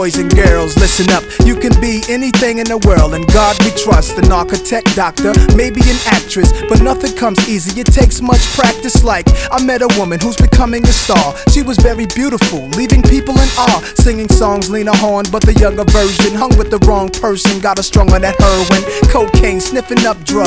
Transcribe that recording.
boys and girls, listen up. You can be anything in the world, and God we trust. An architect, doctor, maybe an actress, but nothing comes easy, it takes much practice. Like, I met a woman who's becoming a star. She was very beautiful, leaving people in awe. Singing songs Lena Horne, but the younger version. Hung with the wrong person, got her strung on that heroin, cocaine, sniffing up drugs.